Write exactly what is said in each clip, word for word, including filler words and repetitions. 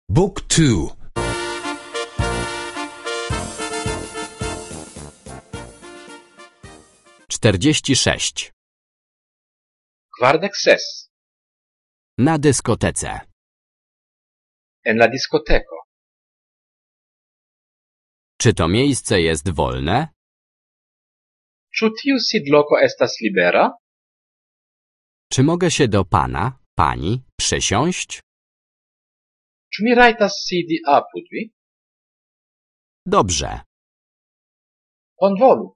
Book two. czterdzieści sześć. Kvardek ses. Na dyskotece. En la diskoteko. Czy to miejsce jest wolne? Ĉu tiu sidloko estas libera? Czy mogę się do pana, pani przysiąść? Ĉu mi rajtas sidi apud vi? Dobrze. Bonvolu.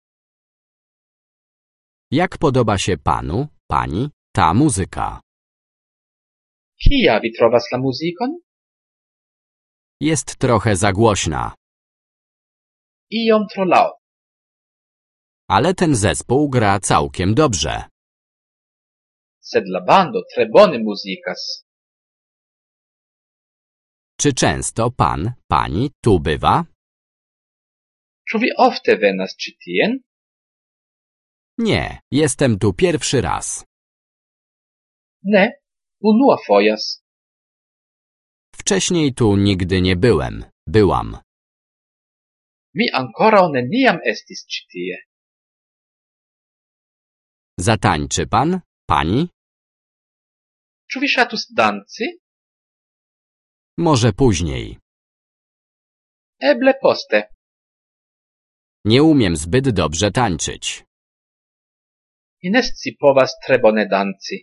Jak podoba się panu, pani, ta muzyka? Kia vi trovas la muzikon? Jest trochę za głośna. Iom tro laŭt. Ale ten zespół gra całkiem dobrze. Sed la bando tre bone muzikas. Czy często pan, pani tu bywa? Ĉu vi ofte venas ĉi tien? Nie, jestem tu pierwszy raz. Ne, unua fojas. Wcześniej tu nigdy nie byłem. Byłam. Mi ankoraŭ neniam estis ĉi tie. Zatańczy pan, pani? Ĉu vi ŝatus danci? Może później. Eble poste. Nie umiem zbyt dobrze tańczyć. Mi ne scipovas tre bone danci.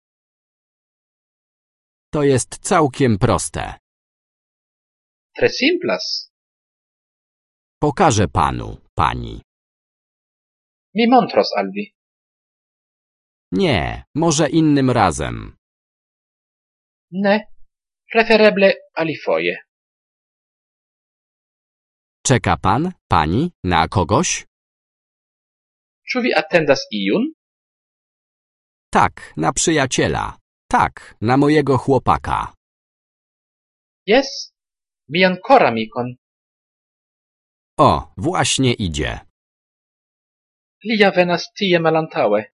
To jest całkiem proste. Tre simplas. Pokażę panu, pani. Mi montros al vi. Nie, może innym razem. Ne, prefereble alifoje. Czeka pan, pani, na kogoś? Ĉu vi atendas iun? Tak, na przyjaciela. Tak, na mojego chłopaka. Jes, mian koramikon. O, właśnie idzie. Li ja venas tie malantaŭe.